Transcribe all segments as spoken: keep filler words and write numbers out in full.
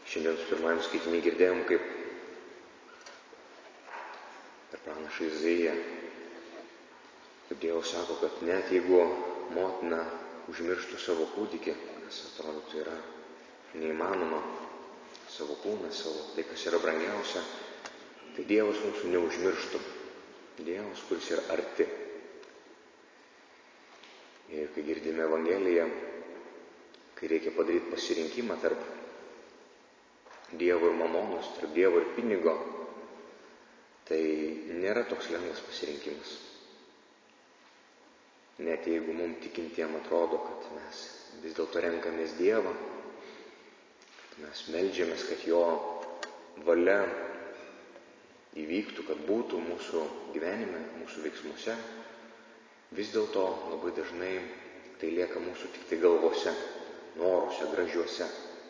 Šiandien su pirmajam skaitinį girdėjom, kaip per pranašą Izaiją, kaip Dievas sako, kad net jeigu motina užmirštų savo kūdikį, kas atrodytų yra neįmanoma, savo kūną, savo tai, kas yra brangiausia, tai Dievas mūsų neužmirštų. Dievas, kuris yra arti. Ir kai girdime Evangeliją, kai reikia padaryti pasirinkimą tarp Dievo ir mamonos, tarp Dievo ir pinigo, tai nėra toks lengvas pasirinkimas. Net jeigu mums tikintiem atrodo, kad mes vis dėlto renkamės Dievą, kad mes meldžiamės, kad Jo valia įvyktų, kad būtų mūsų gyvenime, mūsų veiksmuose, vis dėlto labai dažnai tai lieka mūsų tik tai galvose, noruose, gražiuose.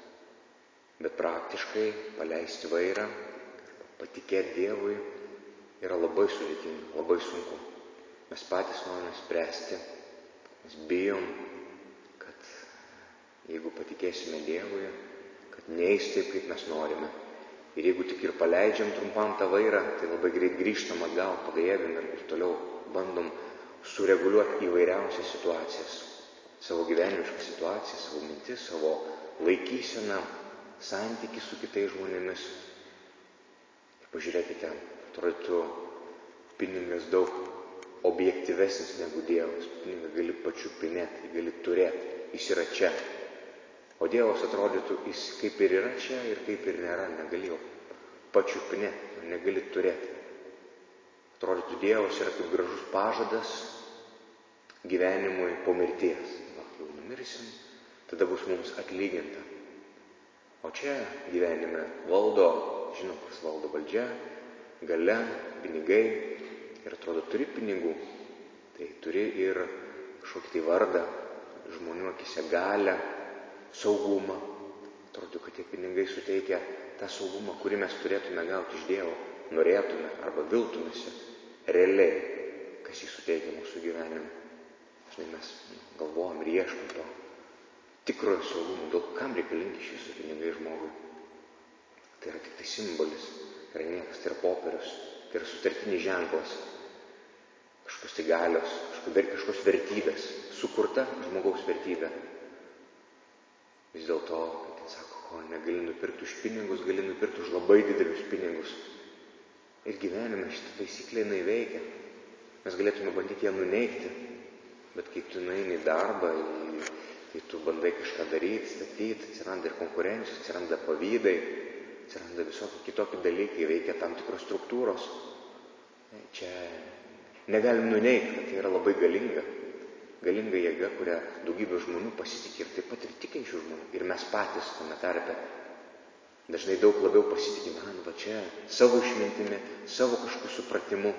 Bet praktiškai paleisti vairą, patikėti Dievui yra labai sudėtinga, labai sunku. Mes patys norime spręsti, mes bijom, kad jeigu patikėsime Dievui, kad neis taip, kaip mes norime. Ir jeigu tik ir paleidžiam trumpam tą vairą, tai labai greit grįžtam atgal, pagėdam ir toliau bandom sureguliuoti įvairiausias situacijas. Savo gyvenimišką situaciją, savo mintis, savo laikyseną, santykį su kitais žmonėmis. Ir pažiūrėkite, atrodytų pinigas daug objektyvesnis negu Dievas. Pinigą gali pačiupinėti, gali turėti, jis yra čia. O Dievas atrodytų, jis kaip ir yra čia ir kaip ir nėra, negali jo pačiupinėti, negali turėti. Atrodytų, Dievas yra kaip gražus pažadas gyvenimui po mirties. Va, jau numirsim, tada bus mums atlyginta. O čia gyvenime valdo, žinom, kas valdo valdžia, galia, pinigai. Ir atrodo, turi pinigų, tai turi ir kažkokį tai vardą, žmonių akise galią, saugumą. Atrodo, kad tie pinigai suteikia tą saugumą, kurį mes turėtume gauti iš Dievo, norėtume arba viltumėsi realiai, kas jį suteikia mūsų gyvenime. Žinai, mes galvojam ir ieškom to tikrojo saugumo, dėl kam reikalingi iš viso pinigai žmogui. Tai yra tik tai simbolis, tai yra niekas, tai yra popierius, tai yra sutartinis ženklas, kažkokios tai galios, kažkokios vertybės, sukurta žmogaus vertybė. Vis dėlto, kaip ten sako, ko negali nupirkti už pinigus, gali nupirkti už labai didelius pinigus. Ir gyvenime šitą taisyklę jinai veikia. Mes galėtume bandyti ją nuneigti, bet kai tu nueini į darbą, kai tu bandai kažką daryti, statyti, atsiranda ir konkurencijos, atsiranda pavydai, atsiranda visokie kitokie dalykai, veikia tam tikros struktūros. Čia negalim nuneigti, kad tai yra labai galinga. Galinga jėga, kurią daugybė žmonių pasitikė ir taip pat ir tikinčių žmonių. Ir mes patys tame tarpe dažnai daug labiau pasitikime, man va čia, savo išmintimi, savo kažkokiu supratimu,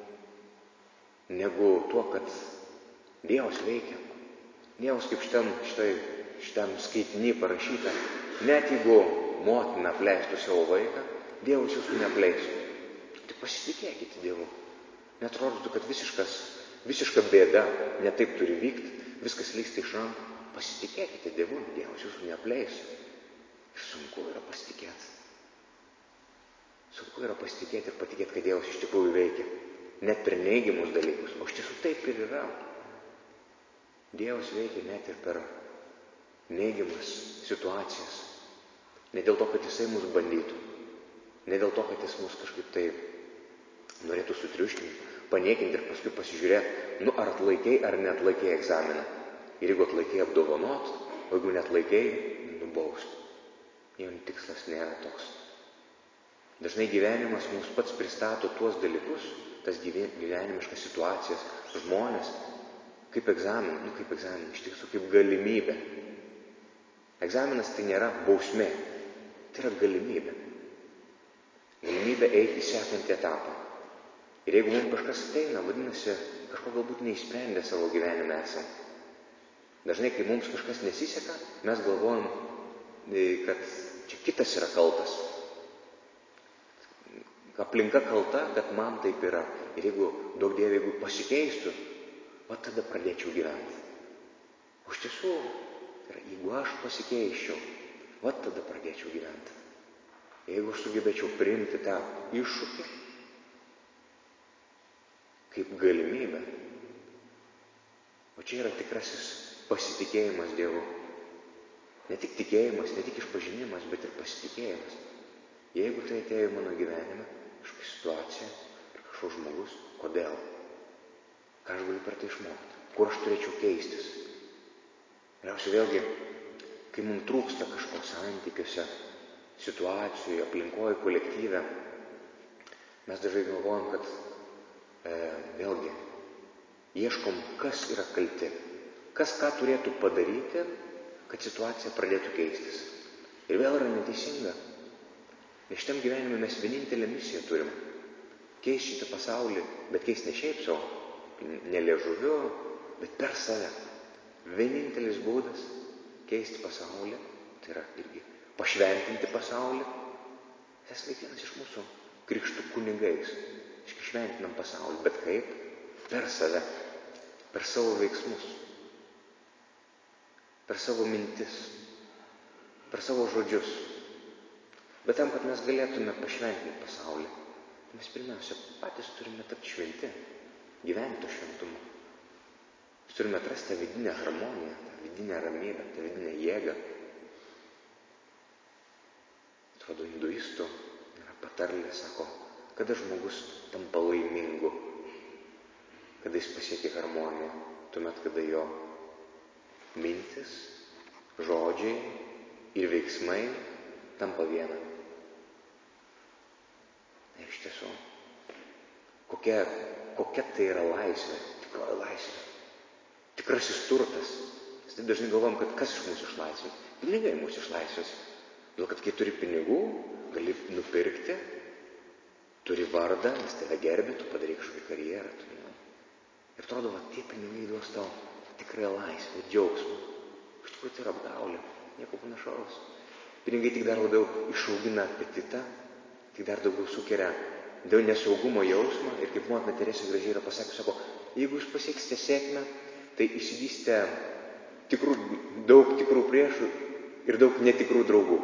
negu tuo, kad Dievas veikia. Dievas kaip šitam, šitai, šitam skaitinį parašyta, net jeigu motina apleistų savo vaiką, Dievas jūsų neapleistų. Tai pasitikėkite Dievu. Netrodytų, kad visiškas, visiška bėda netaip turi vykti, viskas lįsti iš rankų. Pasitikėkite Dievu, Dievas jūsų neapleis. Ir sunku yra pasitikėti. Sunku yra pasitikėti ir patikėti, kad Dievas iš tikrųjų veikia. Net per neigiamus dalykus. O iš tiesų taip ir yra. Dievas veikia net ir per neigiamas situacijas. Ne dėl to, kad Jisai mus bandytų. Ne dėl to, kad Jis mus kažkaip taip norėtų sutriuškinti, paniekinti ir paskui pasižiūrėti, nu ar atlaikei ar neatlaikei egzaminą. Ir jeigu atlaikei apdovanot, o jeigu neatlaikei, nubaust. Jo tikslas nėra toks. Dažnai gyvenimas mums pats pristato tuos dalykus, tas gyvenimiškas situacijas, žmonės, kaip egzaminą, nu kaip egzaminą, iš tiesų kaip galimybę. Egzaminas tai nėra bausmė, tai yra galimybė. Galimybė eiti į sekantį etapą. Ir jeigu mums kažkas ateina, vadinasi, kažko galbūt neišsprendę savo gyvenime esam. Dažnai, kai mums kažkas nesiseka, mes galvojam, kad čia kitas yra kaltas. Aplinka kalta, kad man taip yra. Ir jeigu, daug Dieve, jeigu pasikeistų, va tada pradėčiau gyventi. O iš tiesų, jeigu aš pasikeisčiau, va tada pradėčiau gyventi. jeigu aš sugebėčiau priimti tą iššūkį kaip galimybę, o čia yra tikrasis pasitikėjimas Dievu. Ne tik tikėjimas, ne tik išpažinimas, bet ir pasitikėjimas. Jeigu tai atėjo į mano gyvenimą, kažkokia situacija, kažkoks žmogus, kodėl? Ką aš galiu per tai išmokti? Kur aš turėčiau keistis? Galiausiai vėlgi, kai mums trūksta kažko santykiuose, situacijoje, aplinkoje, kolektyve, mes dažnai galvojam, kad e, vėlgi ieškom, kas yra kalti, kas ką turėtų padaryti, kad situacija pradėtų keistis. Ir vėl yra neteisinga. Nes šitam gyvenime mes vienintelę misiją turim. Keisti šitą pasaulį, bet keisti ne šiaip savo, ne liežuviu, bet per save. Vienintelis būdas keisti pasaulį, tai yra irgi pašventinti pasaulį. Mes kiekvienas iš mūsų krikštų kunigais. Šventinam pasaulį, bet kaip? Per save, per savo veiksmus, per savo mintis, per savo žodžius. Bet tam, kad mes galėtume pašventinti pasaulį, mes pirmiausia patys turime tapti šventi, gyventi to šventumu. Mes turime atrasti tą vidinę harmoniją, tą vidinę ramybę, tą vidinę jėgą. Atrodo, hinduistų yra patarlė, sako, kada žmogus tampa laimingu, kada jis pasiekia harmoniją, tuomet, kada jo mintis, žodžiai ir veiksmai tampa viena. Ir iš tiesų, kokia, kokia tai yra laisvė, tikroji laisvė, tikrasis turtas. Mes taip dažnai galvom, kad kas iš mūsų išlaisvės? Pinigai mūsų išlaisvės. Dėl kad kai turi pinigų, gali nupirkti, turi vardą, nes tave gerbė, tu padarai kažkokią karjerą. Tu, ne. Ir atrodo, va, tie pinigai duos tau tikrai laisvę, džiaugsmą. Iš tikrųjų tai yra apgaulė, nieko panašaus. Pinigai tik dar labiau išaugina apetitą, tik dar daugiau sukelia dėl nesaugumo jausmą. Ir kaip motina Teresė gražiai yra pasakius, sako, jeigu jūs pasieksite sėkmę, tai įsigysite tikrų, daug tikrų priešų ir daug netikrų draugų.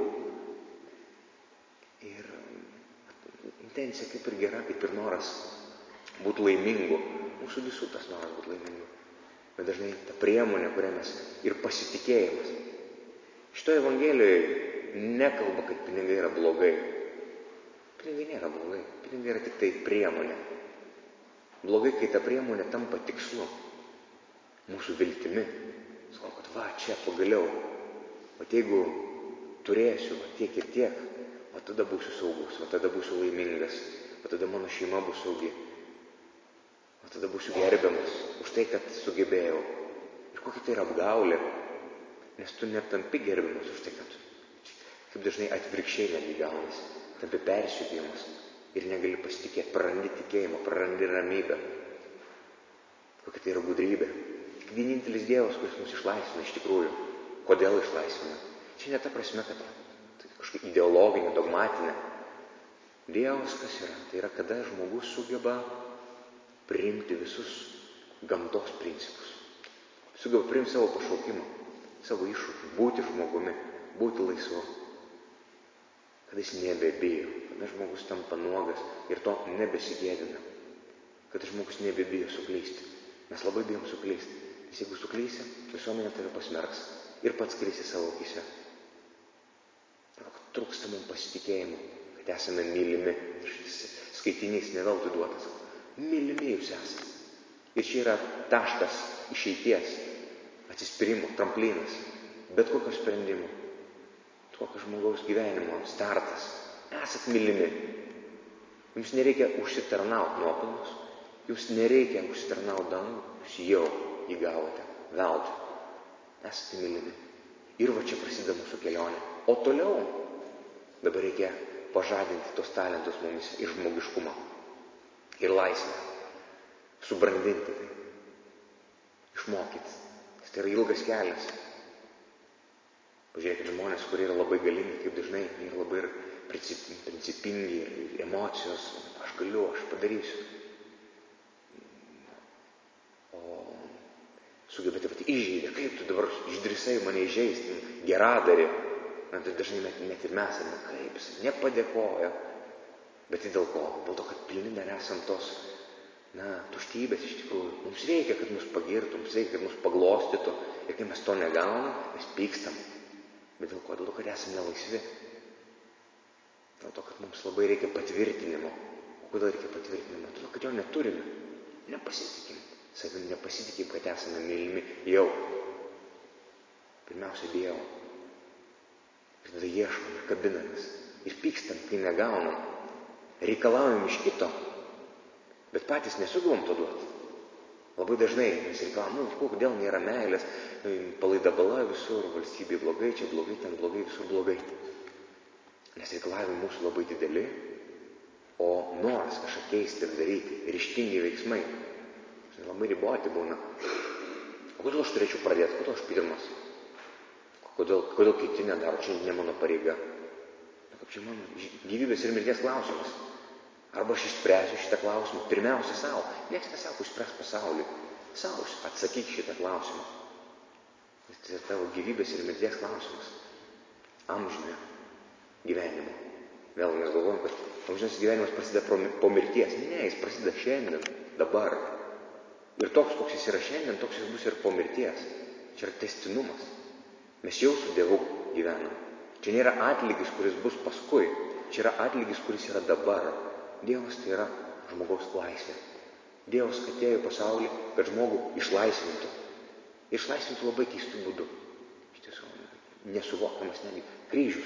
Ir intencija kaip ir gera, kaip ir noras būti laimingu. Mūsų visų tas noras būti laimingu. Bet dažnai ta priemonė, kurią mes ir pasitikėjimas. Šitoje Evangelijoje nekalba, kad pinigai yra blogai. Pinigai nėra blogai. Pinigai yra tik tai priemonė. Blogai, kai ta priemonė tampa tikslu. Mūsų viltimi. Sakau, kad va, čia pagaliau. O jeigu turėsiu va, tiek ir tiek, o tada būsiu saugus, o tada būsiu laimingas, o tada mano šeima bus saugi. O tada būsiu gerbiamas už tai, kad sugebėjau. Ir kokia tai yra apgaulė, nes tu netampi gerbiamas už tai, kad kaip dažnai atvirkščiai netgi gaunasi, tampi persekiojamas ir negali pasitikėti, prarandi tikėjimą, prarandi ramybę. Kokia tai yra gudrybė. Tik vienintelis Dievas, kuris mus išlaisvina iš tikrųjų. Kodėl išlaisvina? Čia ne ta prasme, kad tai kažkokia ideologinė, dogmatinė. Dievas kas yra? Tai yra, kada žmogus sugeba priimti visus gamtos principus. Sugeba priimti savo pašaukimą, savo iššūkį, būti žmogumi, būti laisvu. Kada jis nebebijo, kada žmogus tampa nuogas ir to nebesigėdina. Kada žmogus nebebijo suklysti. Mes labai bijom suklysti. Nes jeigu suklysi, visuomenė tave pasmerks ir pats klysi savo akyse. Trūksta mums pasitikėjimo, kad esame mylimi. Ir šis skaitinys neveltui duotas. Mylimi jūs esate. Ir čia yra taškas išeities, atsispyrimo, tramplinas, bet kokio sprendimo, kokio žmogaus gyvenimo startas. Esat mylimi. Jums nereikia užsitarnauti nuopelnus, jums nereikia užsitarnauti dangų, jūs jau įgavote veltui. Esate mylimi. Ir va čia prasideda mūsų kelionė. O toliau dabar reikia pažadinti tos talentus mumis ir žmogiškumą. Ir laisvę. Subrandinti tai. Išmokyti. Tai yra ilgas kelias. Pažiūrėkite žmonės, kurie yra labai galingi, kaip dažnai yra labai principingi ir emocijos. Aš galiu, aš padarysiu. O sugebėte pati įžeidė. Kaip tu dabar išdrįsai mane įžeisti? Geradarį. Na, tai dažnai net, net ir mes, ne, kaip jis nepadėkojo. Bet tai dėl ko? Dėl to, kad pilni dar esam tos, na, tuštybės iš tikrųjų. Mums reikia, kad mus pagirtų, mums reikia, kad mus paglostytų. Ir kai mes to negaunam, mes pykstam. Bet dėl ko? Dėl to, kad esame nelaisvi. Dėl to, kad mums labai reikia patvirtinimo. O kodėl reikia patvirtinimo? Dėl to, kad jo neturime. Nepasitikim. Savim nepasitikim, kad esame mylimi jau. Pirmiausia, Dievo. Ir tada ieškom ir kabinamės. Ir pykstam, kai negaunam. Reikalaujam iš kito. Bet patys nesugebam to duoti. Labai dažnai mes reikalavom, nu, kodėl nėra meilės, palaida bala visur, valstybei blogai, čia blogai, ten blogai, visur blogai. Nes reikalavimai mūsų labai dideli, o noras kažką keisti ir daryti, ryžtingi veiksmai, labai riboti būna. O kodėl aš turėčiau pradėti, kodėl aš pirmas? Kodėl, kodėl kiti nedaro, čia ne mano pareiga. Kaip čia mano gyvybės ir mirties klausimas. Arba aš išspręsiu šitą klausimą. Pirmiausia savo. Niekas nesako, išspręs pasaulį. Savo atsakyk šitą klausimą. Tai yra tavo gyvybės ir mirties klausimas. Amžinio gyvenimo. Vėl mes galvojam, kad amžinas gyvenimas prasideda po mirties. Ne, jis prasideda šiandien, dabar. Ir toks, koks jis yra šiandien, toks jis bus ir po mirties. Čia yra tęstinumas. Mes jau su Dievu gyvenam. Čia nėra atlygis, kuris bus paskui. Čia yra atlygis, kuris yra dabar. Dievas tai yra žmogaus laisvė. Dievas atėjo į pasaulį, kad žmogų išlaisvintų. Išlaisvintų labai keistų būdų. Iš tiesų, nesuvokiamas netgi kryžius.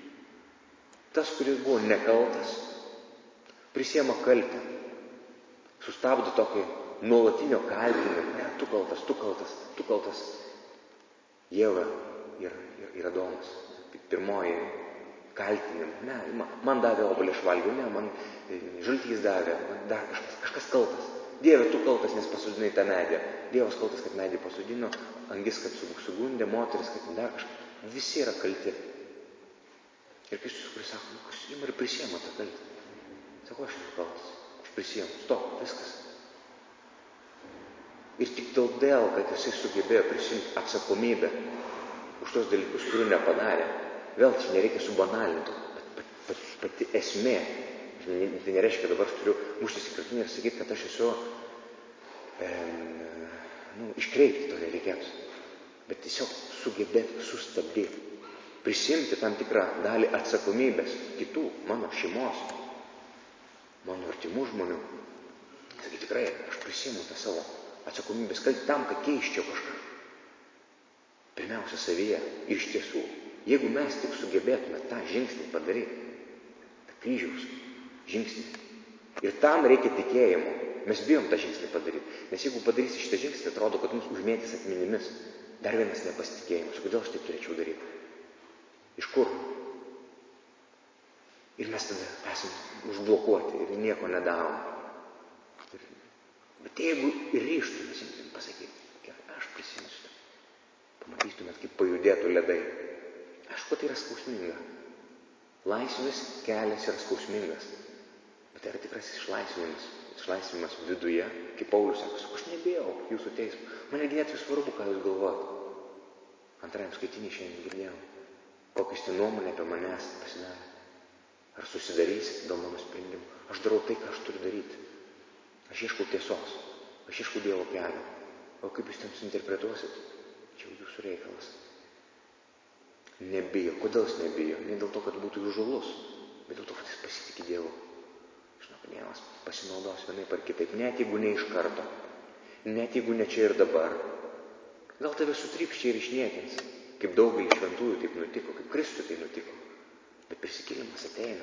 Tas, kuris buvo nekaltas, prisiema kaltę. Sustabdo tokį nuolatinio kaltinimą. Ne, tu kaltas, tu kaltas, tu kaltas. Ieva ir, ir, ir Adomas. Pirmoji kaltinimą. Ne, man davė obuolį aš valgiau, ne, man žaltys davė, man dar kažkas, kažkas kaltas. Dieve, tu kaltas, nes pasodinai tą medį. Dievas kaltas, kad medį pasodino, angis, kad sugundė, moteris, kad dar kažkas. Visi yra kalti. Ir Kristus, kuris sako, nu, kas ima ir prisiema tą kaltę. Sako, aš esu kaltas, aš prisiemu, stop, viskas. Ir tik todėl, kad jisai sugebėjo prisimti atsakomybę už tos dalykus, kurių nepadarė. Vėl čia nereikia subanalinti, bet pati, pati esmė. Tai nereiškia, kad dabar aš turiu muštis į krūtinę ir sakyti, kad aš esu e, nu, iškreipti, to nereikėtų. Bet tiesiog sugebėti sustabdyti. Prisimti tam tikrą dalį atsakomybės kitų, mano šeimos, mano artimų žmonių. Sakyti, tikrai, aš prisimu tą savo atsakomybės kaltę tam, kad keisčiau kažką. Pirmiausia, savyje. Ir iš tiesų, jeigu mes tik sugebėtume tą žingsnį padaryti, tą kryžiaus žingsnį, ir tam reikia tikėjimo, mes bijom tą žingsnį padaryti. Nes jeigu padarysi šitą žingsnį, atrodo, kad mus užmėtys akmenimis. Dar vienas nepasitikėjimas. Kodėl aš taip turėčiau daryti? Iš kur? Ir mes tada esame užblokuoti ir nieko nedarom. Bet jeigu ir ryžtumės imtum pasakyti, gerai, aš prisimsiu, pamatytumėt, kaip pajudėtų ledai. Aišku, tai yra skausminga. Laisvės kelias yra skausmingas. Bet tai yra tikras išlaisvinimas. Išlaisvinimas viduje, kaip Paulius sako, aš nebėjau jūsų teismo. Man negi net vis svarbu, ką jūs galvojate. Antrajam skaitinį šiandien girdėjau. Kokius tai nuomonė apie manęs pasidarė. Ar susidarysit dėl mano sprendimų. Aš darau tai, ką aš turiu daryti. Aš ieškau tiesos. Aš ieškau Dievo kelio. O kaip jūs ten suinterpretuosit? Čia jau jūsų reikalas. Nebijo. Kodėl jis nebijo? Ne dėl to, kad būtų įžūlus, bet dėl to, kad jis pasitikė Dievu. Žinau, kad Dievas pasinaudos vienaip ar kitaip, net jeigu ne iš karto, net jeigu ne čia ir dabar. Gal tave sutrypščiai ir išniekins, kaip daugelį šventųjų taip nutiko, kaip Kristui tai nutiko. Bet prisikėlimas ateina.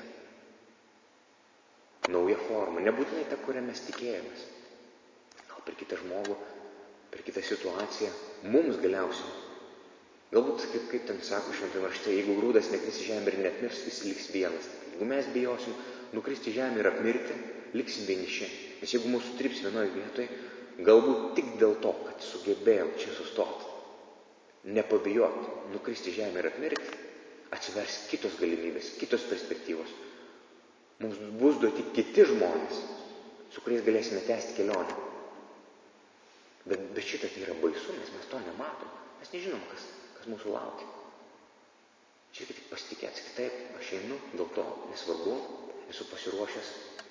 Nauja forma, nebūtinai ta, kurią mes tikėjomės. Gal per kitą žmogų, per kitą situaciją, mums galiausiai. Galbūt, kaip, kaip ten sako šventame rašte, jeigu grūdas nekris į žemę ir neatmirs, jis liks vienas. Jeigu mes bijosim nukristi į žemę ir apmirti, liksim vieniši. Nes jeigu mūsų trips vienoje vietoje, galbūt tik dėl to, kad sugebėjom čia sustoti, nepabijoti, nukristi į žemę ir apmirti, atsivers kitos galimybės, kitos perspektyvos. Mums bus duoti kiti žmonės, su kuriais galėsime tęsti kelionę. Bet, bet šitą tai yra baisu, nes mes to nematom. Mes nežinom, kas, kas mūsų laukia. Čia tik pasitikėti, kitaip aš einu, dėl to nesvarbu, esu pasiruošęs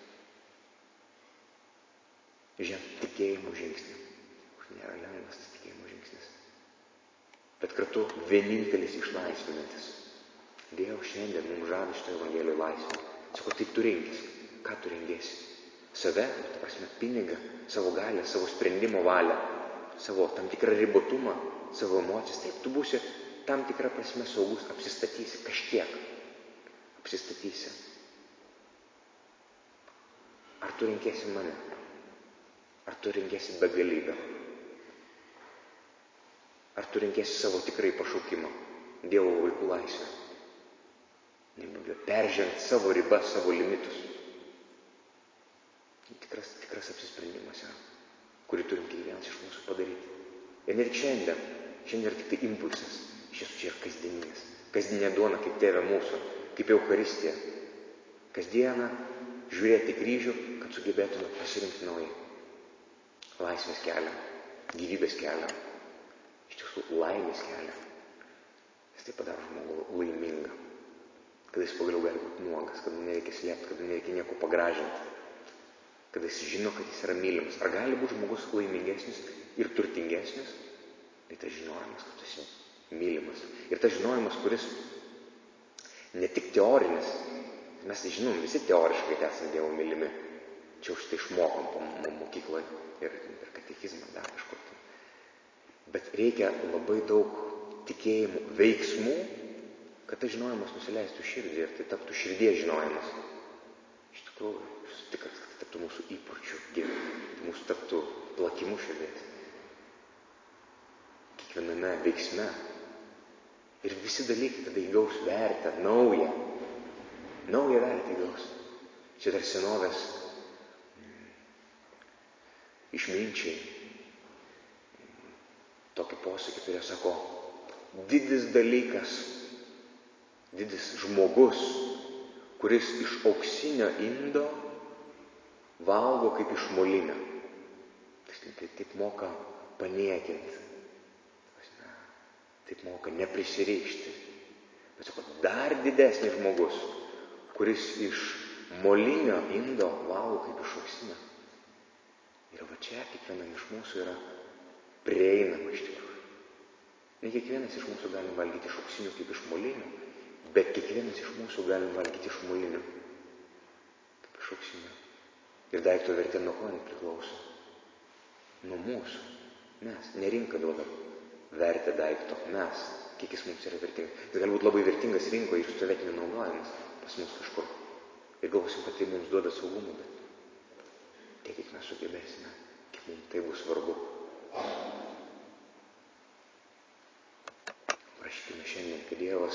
žengti tikėjimo žingsnį. Nėra lengvas tas tikėjimo žingsnis. Bet kartu vienintelis išlaisvinantis. Dievas šiandien mums žada šitą Evangeliją laisvę. Sako, tai tu rinkis. Ką tu rengiesi? Save, ta prasme, pinigą, savo galią, savo sprendimo valią, savo tam tikrą ribotumą, savo emocijas. Taip, tu būsi tam tikrą prasme saugus, apsistatysi kažkiek. Apsistatysi. Ar tu rengiesi mane? Ar tu rengiesi begalybę? Ar tu rengiesi savo tikrai pašaukimą, Dievo vaikų laisvę? Peržengti savo ribas, savo limitus. Tikras, tikras apsisprendimas yra, kurį turim kiekvienas iš mūsų padaryti. Ir ne tik šiandien, šiandien yra tik tai impulsas, šis čia yra kasdieninis. Kasdienė duona kaip Tėve mūsų, kaip Eucharistija. Kasdieną žiūrėti kryžių, kad sugebėtume pasirinkti naujai. Laisvės kelią, gyvybės kelią, iš tiesų laimės kelią. Jis tai padaro žmogų laimingą, kad jis pagaliau gali būti nuogas, kad nereikia slėpti, kad nereikia nieko pagražinti, kad jis žino, kad jis yra mylimas. Ar gali būti žmogus laimingesnis ir turtingesnis? Tai tas žinojimas, kad tu esi mylimas. Ir tas žinojimas, kuris ne tik teorinis, mes žinom visi teoriškai, kad esame Dievo mylimi. Čia už tai išmokom po mokykloje ir, ir katekizmą dar kažkur. Bet reikia labai daug tikėjimų, veiksmų, kad tas žinojimas nusileistų širdį ir tai taptų širdies žinojimas. Iš tikrųjų, aš tikras, kad tai taptų mūsų įpročių, tai mūsų taptų plakimų širdės. Kiekviename veiksme. Ir visi dalykai tada įgaus vertę, naują. Naują vertę įgaus. Čia dar senovės išminčiai tokį posakį turėjo, sako, didis dalykas, didis žmogus, kuris iš auksinio indo valgo kaip iš molinio. Tai taip moka paniekinti, taip moka neprisirišti. Bet sako, dar didesnis žmogus, kuris iš molinio indo valgo kaip iš auksinio. Ir va čia kiekvienam iš mūsų yra prieinama iš tikrųjų. Ne kiekvienas iš mūsų gali valgyti iš auksinių kaip iš molinių, bet kiekvienas iš mūsų gali valgyti iš molinių kaip iš auksinių. Ir daikto vertė nuo ko nepriklauso? Nuo mūsų. Mes. Ne rinka duoda vertę daikto. Mes. Kiek jis mums yra vertingas. Jis gali būti labai vertingas rinkoje ir stovėti nenaudojamas pas mus kažkur. Ir galvosim, kad tai mums duoda saugumą, bet tiek, kiek mes sugebėsime, kiek mums tai bus svarbu. Prašykime šiandien, kad Dievas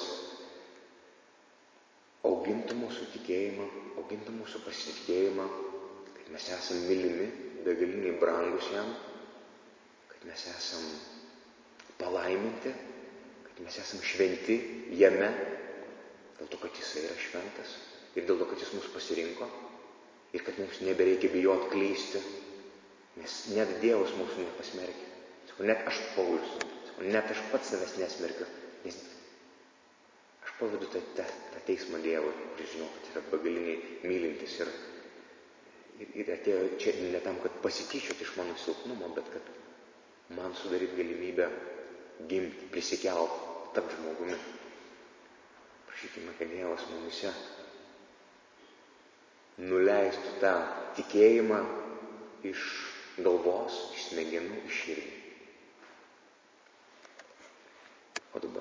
augintų mūsų tikėjimą, augintų mūsų pasitikėjimą, kad mes esam mylimi, begaliniai brangus jam, kad mes esam palaiminti, kad mes esam šventi jame, dėl to, kad jisai yra šventas ir dėl to, kad jis mus pasirinko. Ir kad mums nebereikia bijot klysti, nes net Dievas mūsų nepasmerkia. Sako, net aš Paulius, sako, net aš pats savęs nesmerkiu, nes aš pavedu tą, tą, tą teismą Dievui, kuris žinau, kad yra begaliniai mylintis ir, ir, ir atėjo čia ne tam, kad pasityčiot iš mano silpnumo, bet kad man sudaryt galimybę gimti, prisikelt, tapti žmogumi. Prašykime, kad Dievas mumise nuleistų tą tikėjimą iš galvos, iš smegenų, iš širdį.